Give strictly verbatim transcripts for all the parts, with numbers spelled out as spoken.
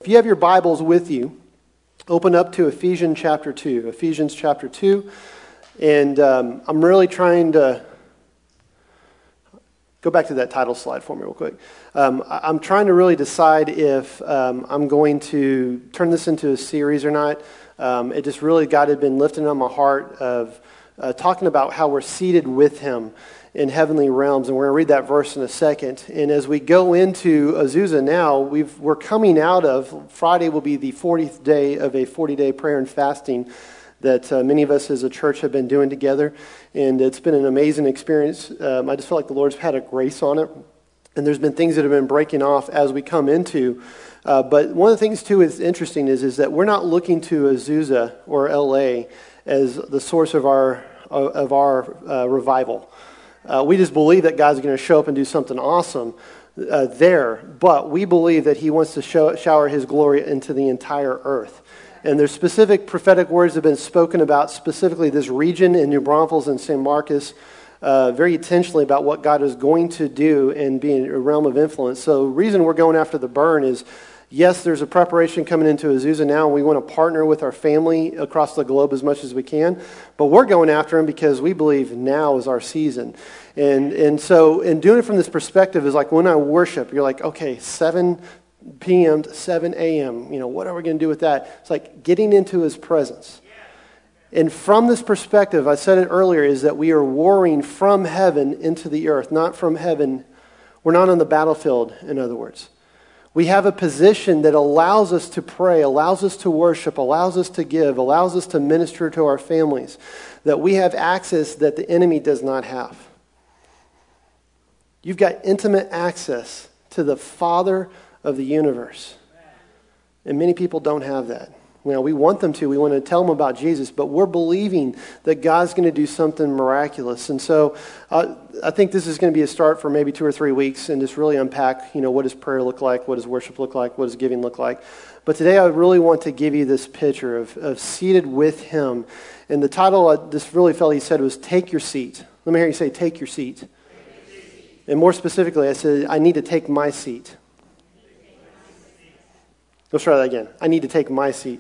If you have your Bibles with you, open up to Ephesians chapter two. Ephesians chapter two. And um, I'm really trying to... Go back to that title slide for me real quick. Um, I'm trying to really decide if um, I'm going to turn this into a series or not. Um, it just really, God had been lifting on my heart of uh, talking about how we're seated with Him in heavenly realms. And we're going to read that verse in a second. And as we go into Azusa now, we've, we're coming out of, Friday will be the fortieth day of a forty-day prayer and fasting that uh, many of us as a church have been doing together. And it's been an amazing experience. Um, I just feel like the Lord's had a grace on it. And there's been things that have been breaking off as we come into. Uh, but one of the things, too, is interesting is, is that we're not looking to Azusa or L A as the source of our, of our uh, revival. Uh, we just believe that God's going to show up and do something awesome uh, there. But we believe that He wants to show, shower His glory into the entire earth. And there's specific prophetic words that have been spoken about specifically this region in New Braunfels and Saint Marcus, uh, very intentionally about what God is going to do and be a realm of influence. So the reason we're going after the burn is, yes, there's a preparation coming into Azusa now, and we want to partner with our family across the globe as much as we can. But we're going after Him because we believe now is our season. And and so in doing it from this perspective is like when I worship, you're like, okay, seven p.m. to seven a.m., you know, what are we going to do with that? It's like getting into His presence. And from this perspective, I said it earlier, is that we are warring from heaven into the earth, not from heaven. We're not on the battlefield, in other words. We have a position that allows us to pray, allows us to worship, allows us to give, allows us to minister to our families, that we have access that the enemy does not have. You've got intimate access to the Father of the universe. And many people don't have that. Well, we want them to. We want to tell them about Jesus, but we're believing that God's going to do something miraculous. And so uh, I think this is going to be a start for maybe two or three weeks and just really unpack, you know, what does prayer look like? What does worship look like? What does giving look like? But today I really want to give you this picture of, of seated with Him. And the title I just really felt He said was, take your seat. Let me hear you say, take your seat. Take your seat. And more specifically, I said, I need to take my seat. Let's try that again. I need to take my seat.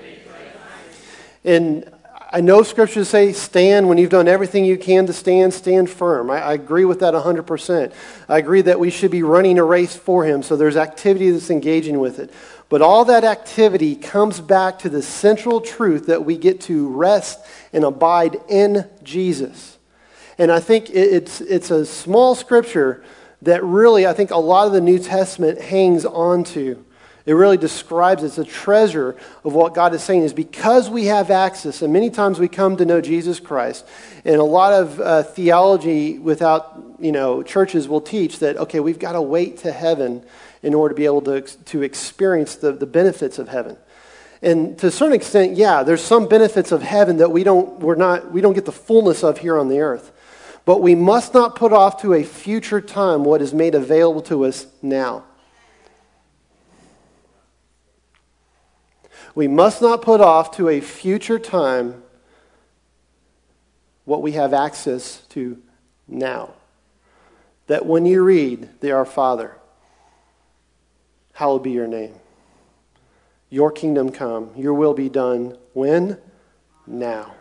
And I know scriptures say stand when you've done everything you can to stand, stand firm. I, I agree with that one hundred percent. I agree that we should be running a race for Him, so there's activity that's engaging with it. But all that activity comes back to the central truth that we get to rest and abide in Jesus. And I think it's it's a small scripture that really, I think a lot of the New Testament hangs on to. It really describes, it's a treasure of what God is saying is because we have access, and many times we come to know Jesus Christ, and a lot of uh, theology without, you know, churches will teach that, okay, we've got to wait to heaven in order to be able to, to experience the, the benefits of heaven. And to a certain extent, yeah, there's some benefits of heaven that we don't, we're not, we don't get the fullness of here on the earth. But we must not put off to a future time what is made available to us now. We must not put off to a future time what we have access to now. That when you read the Our Father, hallowed be your name. Your kingdom come, your will be done. When? Now.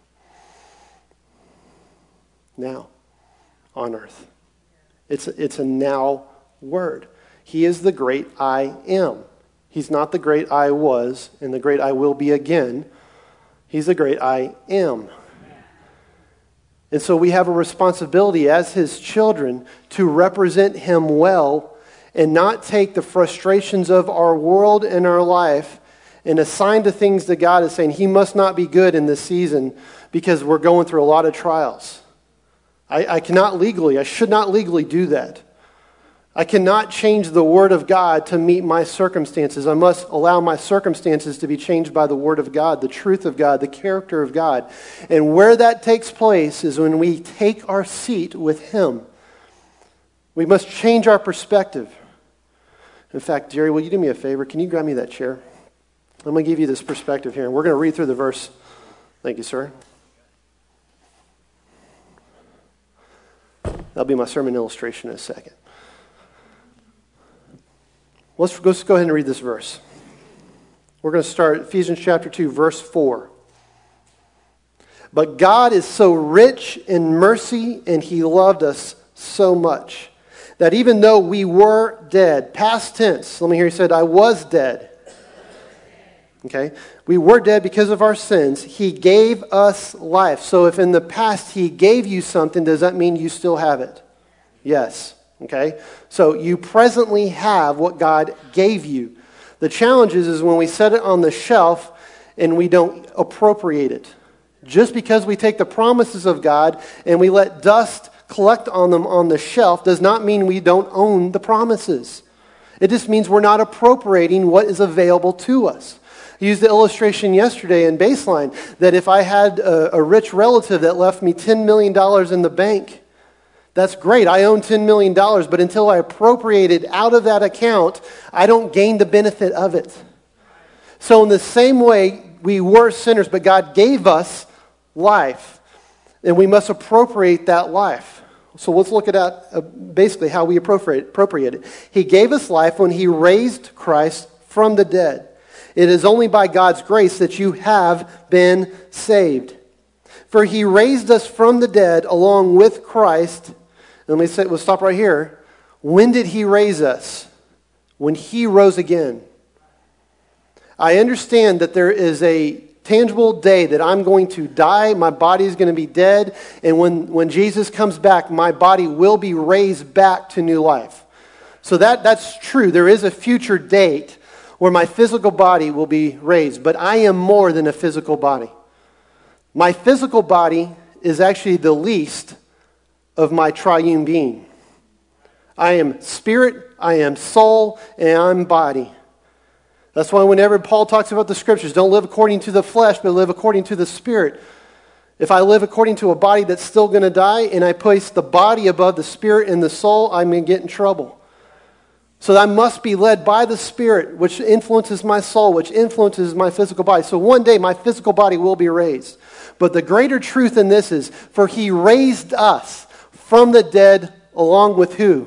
Now. On earth. It's a, it's a now word. He is the great I am. He's not the great I was and the great I will be again. He's the great I am. And so we have a responsibility as His children to represent Him well and not take the frustrations of our world and our life and assign to things that God is saying, He must not be good in this season because we're going through a lot of trials. I, I cannot legally, I should not legally do that. I cannot change the Word of God to meet my circumstances. I must allow my circumstances to be changed by the Word of God, the truth of God, the character of God. And where that takes place is when we take our seat with Him. We must change our perspective. In fact, Jerry, will you do me a favor? Can you grab me that chair? I'm going to give you this perspective here, and we're going to read through the verse. Thank you, sir. That'll be my sermon illustration in a second. Let's, let's go ahead and read this verse. We're going to start Ephesians chapter two, verse four. But God is so rich in mercy, and He loved us so much, that even though we were dead, past tense, let me hear you said, I was dead. Okay, we were dead because of our sins. He gave us life. So if in the past He gave you something, does that mean you still have it? Yes. Okay, so you presently have what God gave you. The challenge is, is when we set it on the shelf and we don't appropriate it. Just because we take the promises of God and we let dust collect on them on the shelf does not mean we don't own the promises. It just means we're not appropriating what is available to us. I used the illustration yesterday in Baseline that if I had a, a rich relative that left me ten million dollars in the bank, that's great. I own ten million dollars, but until I appropriate it out of that account, I don't gain the benefit of it. So in the same way, we were sinners, but God gave us life, and we must appropriate that life. So let's look at that, uh, basically how we appropriate, appropriate it. He gave us life when He raised Christ from the dead. It is only by God's grace that you have been saved. For He raised us from the dead along with Christ. And let me say, we'll stop right here. When did He raise us? When He rose again. I understand that there is a tangible day that I'm going to die, my body is going to be dead, and when, when Jesus comes back, my body will be raised back to new life. So that, that's true. There is a future date where my physical body will be raised, but I am more than a physical body. My physical body is actually the least of my triune being. I am spirit, I am soul, and I'm body. That's why whenever Paul talks about the scriptures, don't live according to the flesh, but live according to the spirit. If I live according to a body that's still going to die, and I place the body above the spirit and the soul, I'm going to get in trouble. So I must be led by the Spirit, which influences my soul, which influences my physical body. So one day my physical body will be raised. But the greater truth in this is, for He raised us from the dead along with who?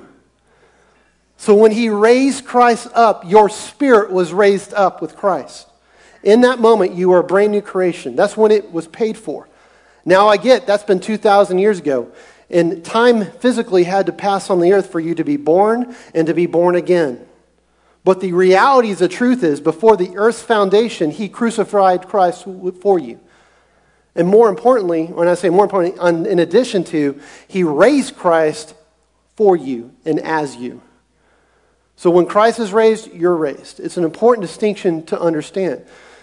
So when He raised Christ up, your spirit was raised up with Christ. In that moment, you are a brand new creation. That's when it was paid for. Now I get, that's been two thousand years ago. And time physically had to pass on the earth for you to be born and to be born again. But the reality, the truth is, before the earth's foundation, He crucified Christ for you. And more importantly, when I say more importantly, in addition to, He raised Christ for you and as you. So when Christ is raised, you're raised. It's an important distinction to understand.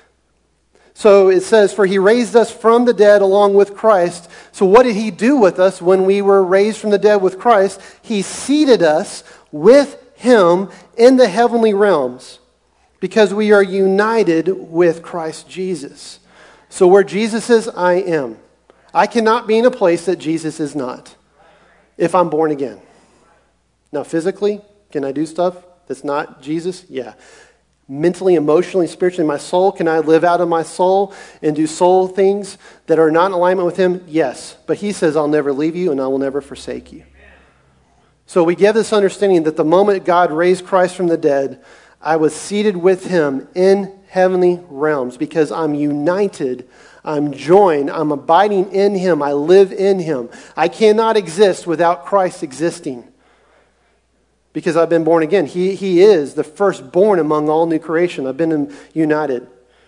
So it says, for He raised us from the dead along with Christ. So what did He do with us when we were raised from the dead with Christ? He seated us with Him in the heavenly realms because we are united with Christ Jesus. So where Jesus is, I am. I cannot be in a place that Jesus is not if I'm born again. Now physically, can I do stuff that's not Jesus? Yeah. Mentally, emotionally, spiritually, my soul, can I live out of my soul and do soul things that are not in alignment with Him? Yes. But He says, I'll never leave you and I will never forsake you. So we get this understanding that the moment God raised Christ from the dead, I was seated with Him in heavenly realms because I'm united, I'm joined, I'm abiding in Him, I live in Him. I cannot exist without Christ existing. Because I've been born again. He, he is the firstborn among all new creation. I've been united.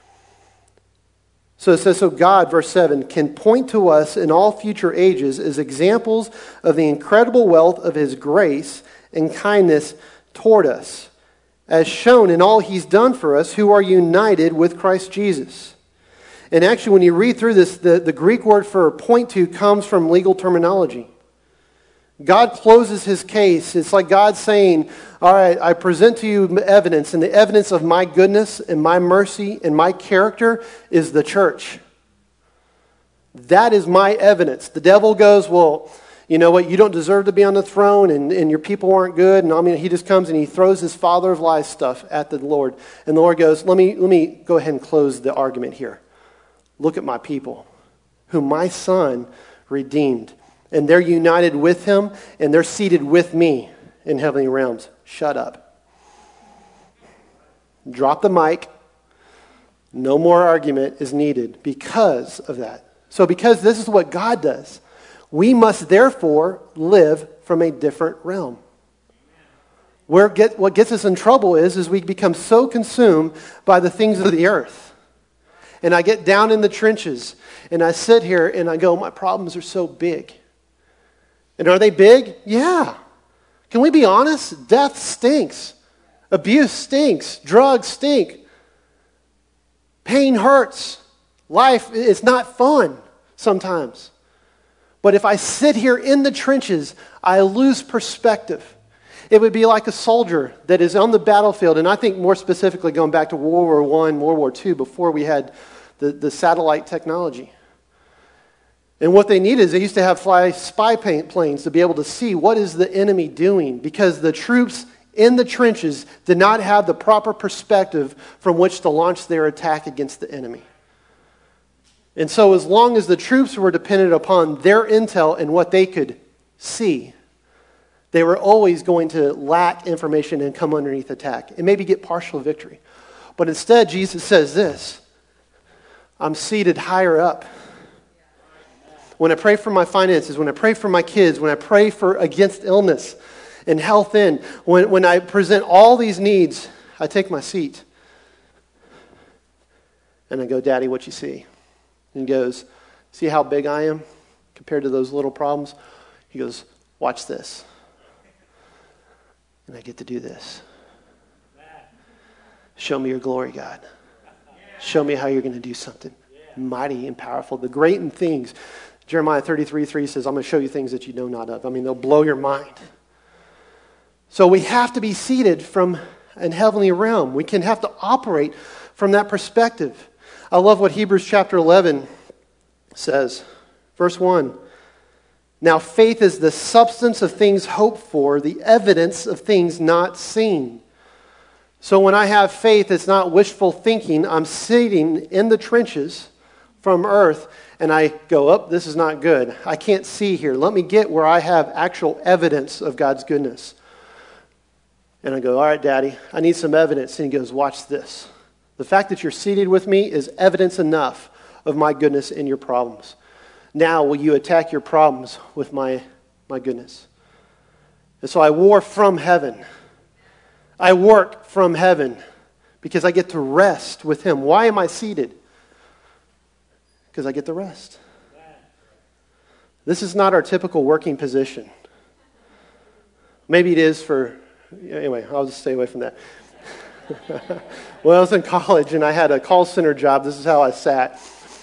So it says, so God, verse seven, can point to us in all future ages as examples of the incredible wealth of His grace and kindness toward us, as shown in all He's done for us who are united with Christ Jesus. And actually, when you read through this, the, the Greek word for point to comes from legal terminology. God closes His case. It's like God saying, all right, I present to you evidence, and the evidence of my goodness and my mercy and my character is the church. That is my evidence. The devil goes, well, you know what, you don't deserve to be on the throne, and, and your people aren't good, and I mean, he just comes and he throws his father of lies stuff at the Lord. And the Lord goes, let me, let me go ahead and close the argument here. Look at my people, whom my Son redeemed. And they're united with Him, and they're seated with me in heavenly realms. Shut up. Drop the mic. No more argument is needed because of that. So because this is what God does, we must therefore live from a different realm. Where get, what gets us in trouble is, is we become so consumed by the things of the earth. And I get down in the trenches and I sit here and I go, my problems are so big. And are they big? Yeah. Can we be honest? Death stinks. Abuse stinks. Drugs stink. Pain hurts. Life is not fun sometimes. But if I sit here in the trenches, I lose perspective. It would be like a soldier that is on the battlefield, and I think more specifically going back to World War One, World War Two, before we had the, the satellite technology. And what they needed is they used to have fly spy planes to be able to see what is the enemy doing, because the troops in the trenches did not have the proper perspective from which to launch their attack against the enemy. And so as long as the troops were dependent upon their intel and what they could see, they were always going to lack information and come underneath attack and maybe get partial victory. But instead, Jesus says this, I'm seated higher up. When I pray for my finances, when I pray for my kids, when I pray for against illness and health in, when, when I present all these needs, I take my seat. And I go, Daddy, what you see? And he goes, see how big I am compared to those little problems? He goes, watch this. And I get to do this. Show me your glory, God. Show me how you're going to do something mighty and powerful. The great and things. Jeremiah thirty-three three says, I'm going to show you things that you know not of. I mean, they'll blow your mind. So we have to be seated from an heavenly realm. We can have to operate from that perspective. I love what Hebrews chapter eleven says. Verse one. Now faith is the substance of things hoped for, the evidence of things not seen. So when I have faith, it's not wishful thinking. I'm sitting in the trenches from earth, and I go, oh, this is not good. I can't see here. Let me get where I have actual evidence of God's goodness. And I go, all right, Daddy, I need some evidence. And he goes, watch this. The fact that you're seated with me is evidence enough of my goodness in your problems. Now will you attack your problems with my, my goodness? And so I war from heaven. I work from heaven because I get to rest with him. Why am I seated? Because I get to rest. This is not our typical working position. Maybe it is for, anyway, I'll just stay away from that. When I was in college and I had a call center job, this is how I sat.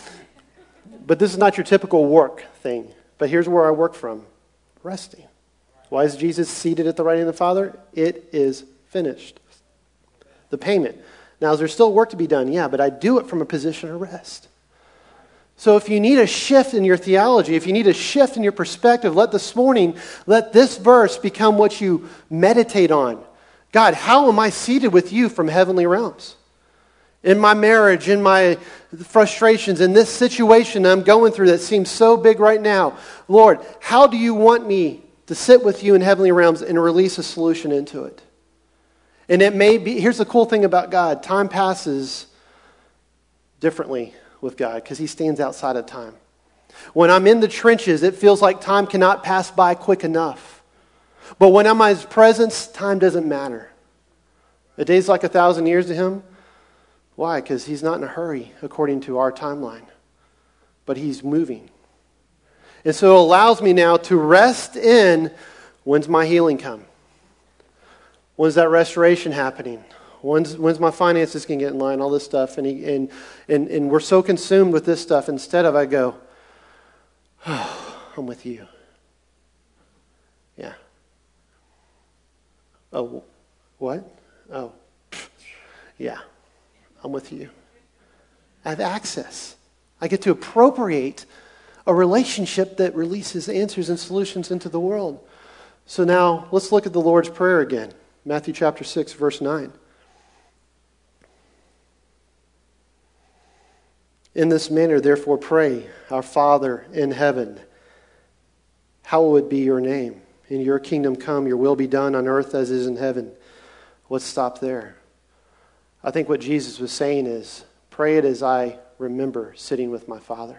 But this is not your typical work thing. But here's where I work from. Resting. Why is Jesus seated at the right hand of the Father? It is finished. The payment. Now, is there still work to be done? Yeah, but I do it from a position of rest. So if you need a shift in your theology, if you need a shift in your perspective, let this morning, let this verse become what you meditate on. God, how am I seated with you from heavenly realms? In my marriage, in my frustrations, in this situation I'm going through that seems so big right now. Lord, how do you want me to sit with you in heavenly realms and release a solution into it? And it may be, here's the cool thing about God. Time passes differently with God because he stands outside of time. When I'm in the trenches, it feels like time cannot pass by quick enough. But when I'm in his presence, time doesn't matter. A day's like a thousand years to him. Why? Because he's not in a hurry according to our timeline. But he's moving. And so it allows me now to rest in, when's my healing come? When's that restoration happening? When's, when's my finances can get in line? All this stuff. And, he, and, and, and we're so consumed with this stuff. Instead of I go, oh, I'm with you. Yeah. Oh, what? Oh, yeah. I'm with you. I have access. I get to appropriate a relationship that releases answers and solutions into the world. So now let's look at the Lord's Prayer again. Matthew chapter six, verse nine. In this manner, therefore, pray, our Father in heaven, hallowed be your name. In your kingdom come, your will be done on earth as is in heaven. Let's stop there. I think what Jesus was saying is, Pray it as I remember sitting with my Father.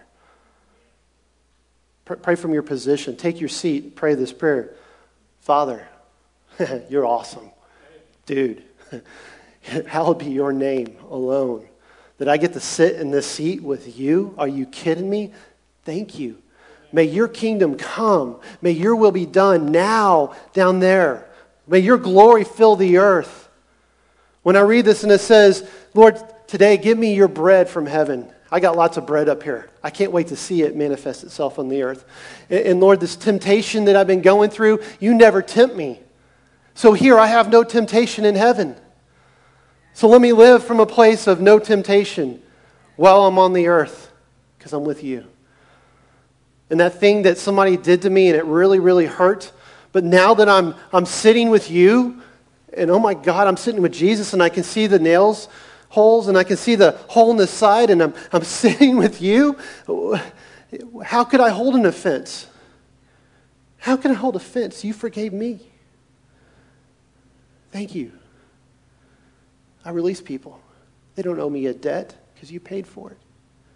Pray from your position. Take your seat. Pray this prayer. Father, you're awesome. Dude, hallowed be your name alone. That I get to sit in this seat with you? Are you kidding me? Thank you. May your kingdom come. May your will be done now down there. May your glory fill the earth. When I read this and it says, Lord, today give me your bread from heaven. I got lots of bread up here. I can't wait to see it manifest itself on the earth. And, and Lord, this temptation that I've been going through, you never tempt me. So here I have no temptation in heaven. So let me live from a place of no temptation while I'm on the earth because I'm with you. And that thing that somebody did to me and it really, really hurt, but now that I'm I'm sitting with you, and oh my God, I'm sitting with Jesus and I can see the nails holes and I can see the hole in the side and I'm I'm sitting with you, how could I hold an offense? How can I hold offense? You forgave me. Thank you. I release people. They don't owe me a debt because you paid for it.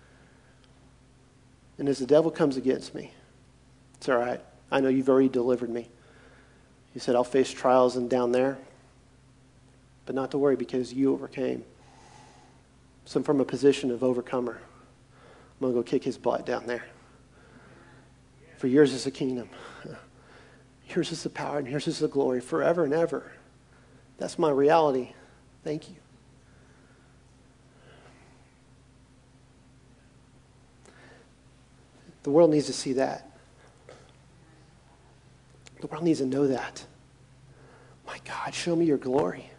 And as the devil comes against me, it's all right. I know you've already delivered me. You said, I'll face trials and down there, but not to worry because you overcame. So I'm from a position of overcomer. I'm going to go kick his butt down there. For yours is the kingdom. Yours is the power and yours is the glory forever and ever. That's my reality. Thank you. The world needs to see that. The world needs to know that. My God, show me your glory.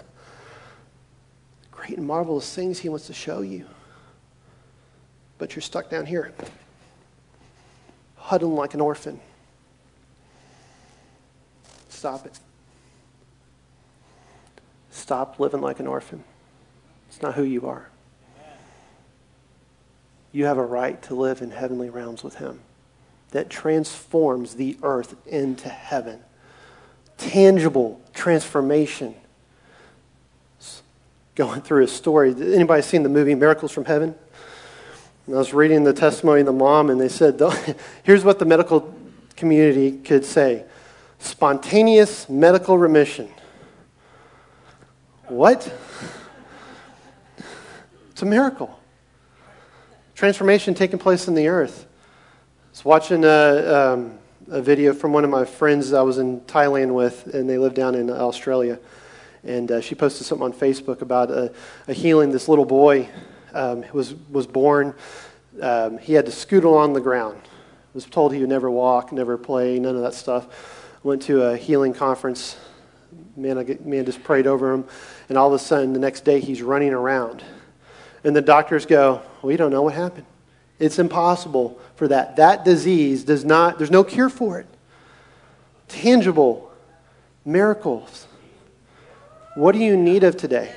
Great and marvelous things he wants to show you. But you're stuck down here, huddling like an orphan. Stop it. Stop living like an orphan. It's not who you are. You have a right to live in heavenly realms with him that transforms the earth into heaven. Tangible transformation. Going through a story. Anybody seen the movie Miracles from Heaven? And I was reading the testimony of the mom and they said, here's what the medical community could say. Spontaneous medical remission. What? It's a miracle. Transformation taking place in the earth. I was watching a, um, a video from one of my friends I was in Thailand with, and they live down in Australia. And uh, she posted something on Facebook about a, a healing. This little boy um, was was born. Um, he had to scoot along the ground. Was told he would never walk, never play, none of that stuff. Went to a healing conference. Man, I get, man just prayed over him, and all of a sudden, the next day, he's running around. And the doctors go, we don't know what happened. It's impossible for that. That disease does not, there's no cure for it. Tangible miracles. What do you need of today?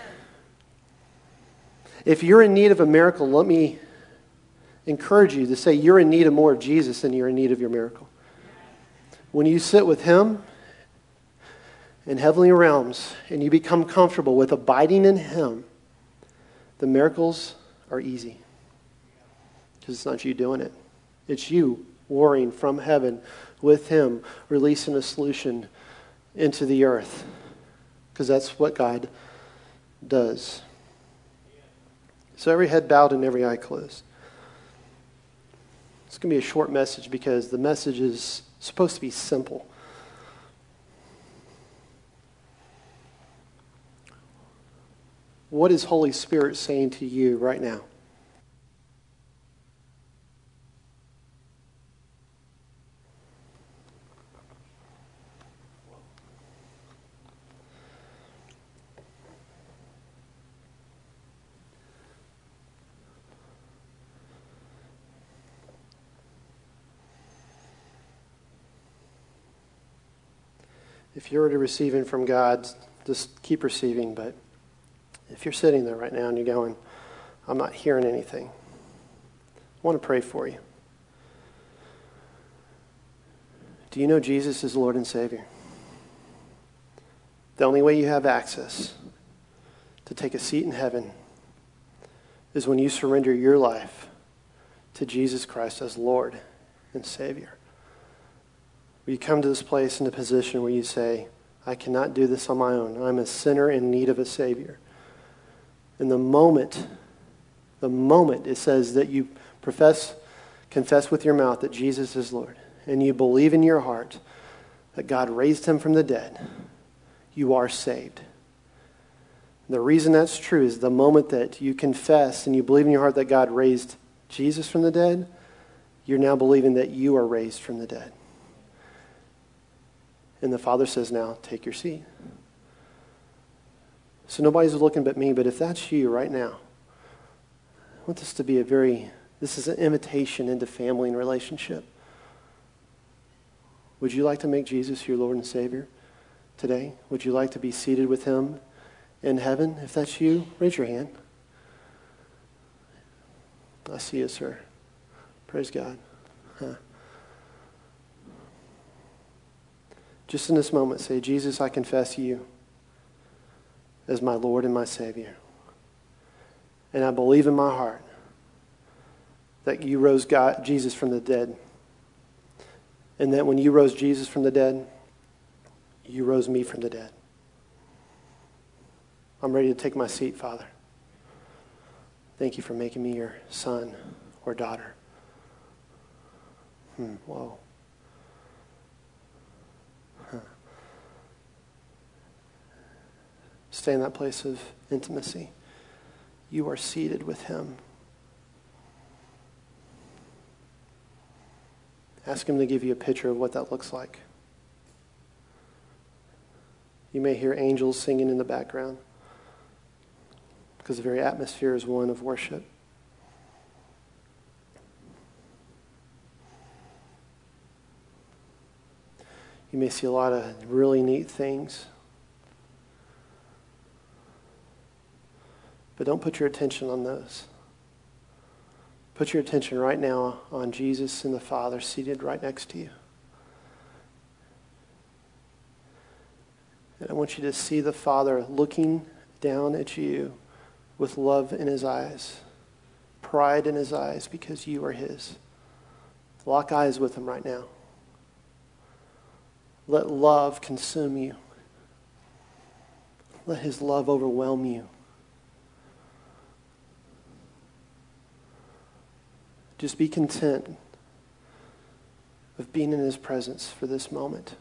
If you're in need of a miracle, let me encourage you to say you're in need of more of Jesus than you're in need of your miracle. When you sit with him in heavenly realms and you become comfortable with abiding in him, the miracles are easy. Because it's not you doing it. It's you warring from heaven with him, releasing a solution into the earth. Because that's what God does. So every head bowed and every eye closed. It's going to be a short message because the message is supposed to be simple. What is Holy Spirit saying to you right now? If you're already receiving from God, just keep receiving, but if you're sitting there right now and you're going, I'm not hearing anything, I want to pray for you. Do you know Jesus is Lord and Savior? The only way you have access to take a seat in heaven is when you surrender your life to Jesus Christ as Lord and Savior. Where you come to this place in a position where you say, I cannot do this on my own. I'm a sinner in need of a Savior. And the moment, the moment it says that you profess, confess with your mouth that Jesus is Lord, and you believe in your heart that God raised him from the dead, you are saved. The reason that's true is the moment that you confess and you believe in your heart that God raised Jesus from the dead, you're now believing that you are raised from the dead. And the Father says, now, take your seat. So nobody's looking but me, but if that's you right now, I want this to be a very, this is an invitation into family and relationship. Would you like to make Jesus your Lord and Savior today? Would you like to be seated with him in heaven? If that's you, raise your hand. I see you, sir. Praise God. Huh. Just in this moment, say, Jesus, I confess you as my Lord and my Savior. And I believe in my heart that you rose God, Jesus from the dead. And that when you rose Jesus from the dead, you rose me from the dead. I'm ready to take my seat, Father. Thank you for making me your son or daughter. Hmm, whoa. Huh. Stay in that place of intimacy. You are seated with him. Ask him to give you a picture of what that looks like. You may hear angels singing in the background because the very atmosphere is one of worship. You may see a lot of really neat things. But don't put your attention on those. Put your attention right now on Jesus and the Father seated right next to you. And I want you to see the Father looking down at you with love in his eyes, pride in his eyes because you are his. Lock eyes with him right now. Let love consume you. Let his love overwhelm you. Just be content of being in his presence for this moment.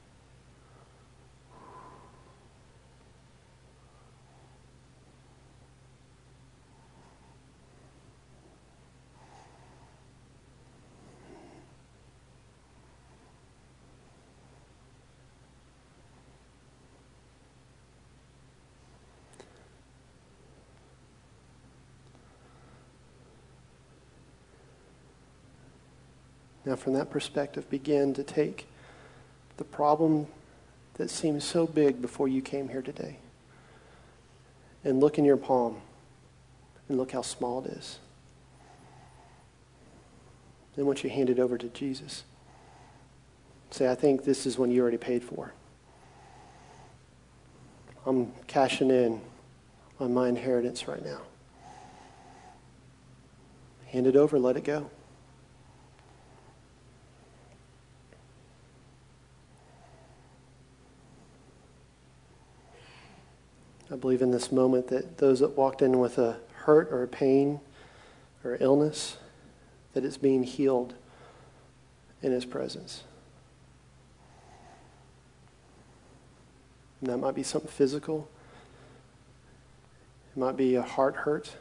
Now, from that perspective, begin to take the problem that seemed so big before you came here today and look in your palm and look how small it is. Then once you hand it over to Jesus, say, I think this is one you already paid for. I'm cashing in on my inheritance right now. Hand it over, let it go. I believe in this moment that those that walked in with a hurt or a pain or illness, that it's being healed in his presence. And that might be something physical. It might be a heart hurt.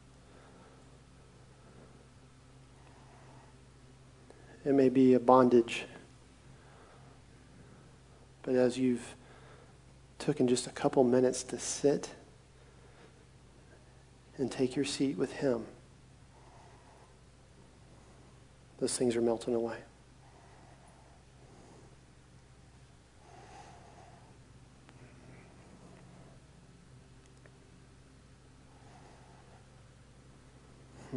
It may be a bondage. But as you've taken just a couple minutes to sit and take your seat with him, those things are melting away. Hmm.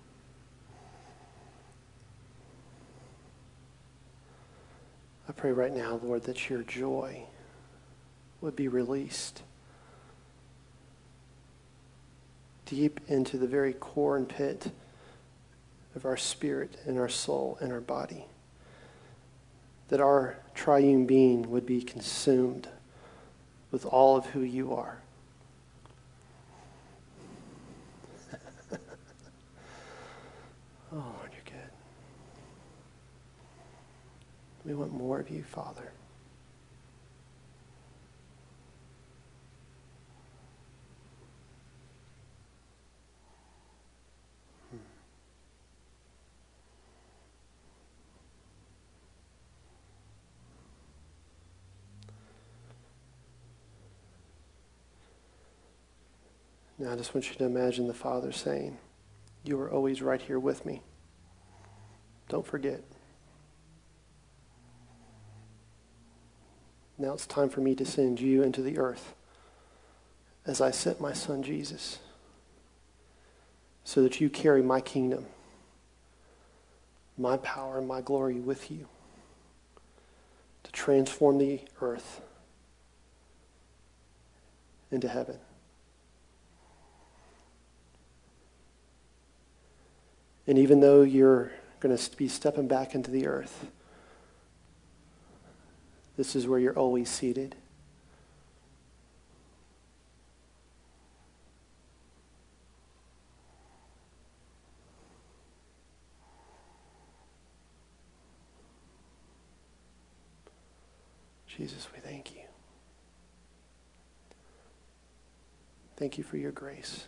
I pray right now, Lord, that your joy would be released deep into the very core and pit of our spirit and our soul and our body. That our triune being would be consumed with all of who you are. Oh, Lord, you're good. We want more of you, Father. Now I just want you to imagine the Father saying, you are always right here with me. Don't forget. Now it's time for me to send you into the earth as I sent my son Jesus, so that you carry my kingdom, my power, and my glory with you to transform the earth into heaven. And even though you're going to be stepping back into the earth, this is where you're always seated. Jesus, we thank you. Thank you for your grace.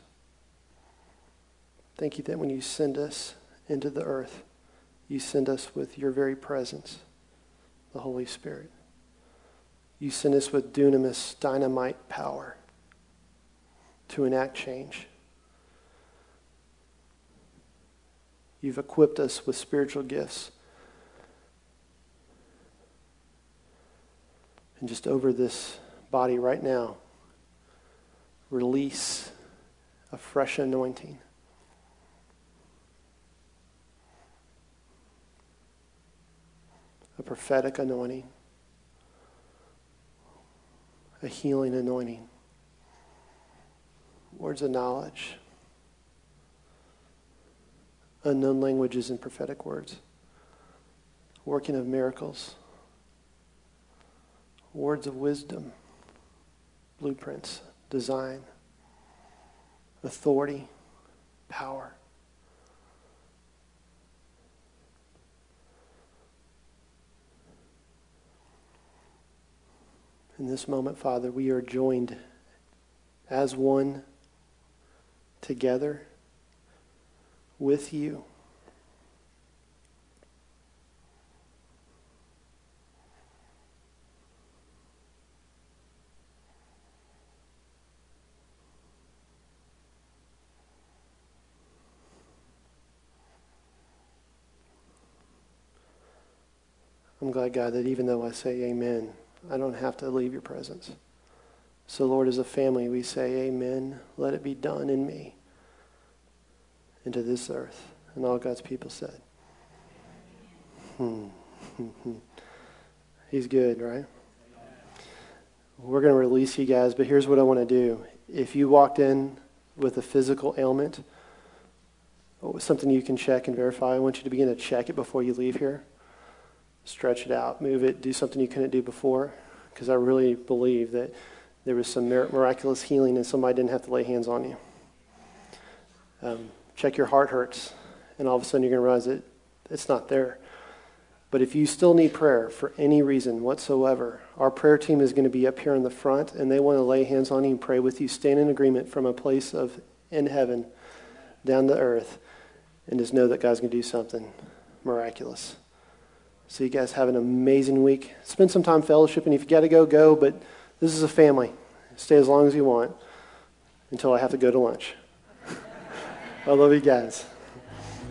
Thank you that when you send us into the earth, you send us with your very presence, the Holy Spirit. You send us with dunamis, dynamite power to enact change. You've equipped us with spiritual gifts. And just over this body right now, release a fresh anointing. A prophetic anointing. A healing anointing. Words of knowledge. Unknown languages and prophetic words. Working of miracles. Words of wisdom. Blueprints. Design. Authority. Power. In this moment, Father, we are joined as one together with you. I'm glad, God, that even though I say amen, I don't have to leave your presence. So, Lord, as a family, we say amen. Let it be done in me into this earth. And all God's people said. Hmm. He's good, right? We're going to release you guys, but here's what I want to do. If you walked in with a physical ailment, or something you can check and verify, I want you to begin to check it before you leave here. Stretch it out, move it, do something you couldn't do before, because I really believe that there was some miraculous healing and somebody didn't have to lay hands on you. Um, check your heart hurts, and all of a sudden you're going to realize that it's not there. But if you still need prayer for any reason whatsoever, our prayer team is going to be up here in the front, and they want to lay hands on you and pray with you. Stand in agreement from a place of in heaven down to earth, and just know that God's going to do something miraculous. So you guys have an amazing week. Spend some time fellowshipping. If you got to go, go. But this is a family. Stay as long as you want until I have to go to lunch. I love you guys.